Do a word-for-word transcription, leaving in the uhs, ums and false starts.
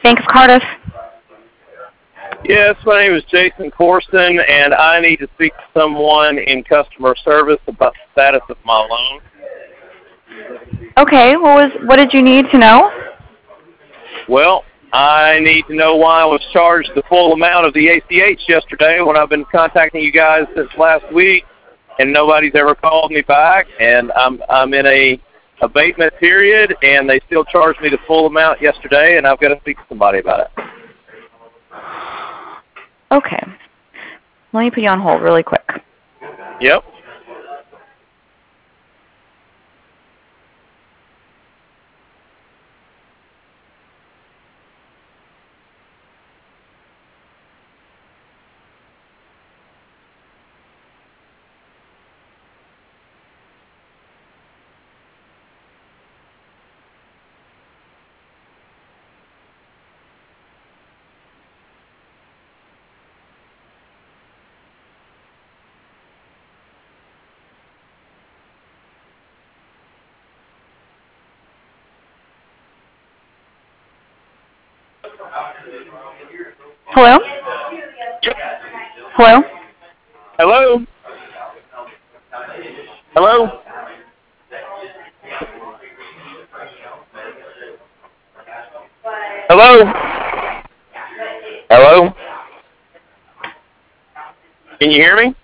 Thanks, Cardiff. Yes, my name is Jason Corson, and I need to speak to someone in customer service about the status of my loan. Okay, what was what did you need to know? Well, I need to know why I was charged the full amount of the A C H yesterday when I've been contacting you guys since last week, and nobody's ever called me back, and I'm I'm in a abatement period, and they still charged me the full amount yesterday, and I've got to speak to somebody about it. Okay. Let me put you on hold really quick. Yep. Hello? Hello? Hello? Hello? Hello? Hello? Can you hear me?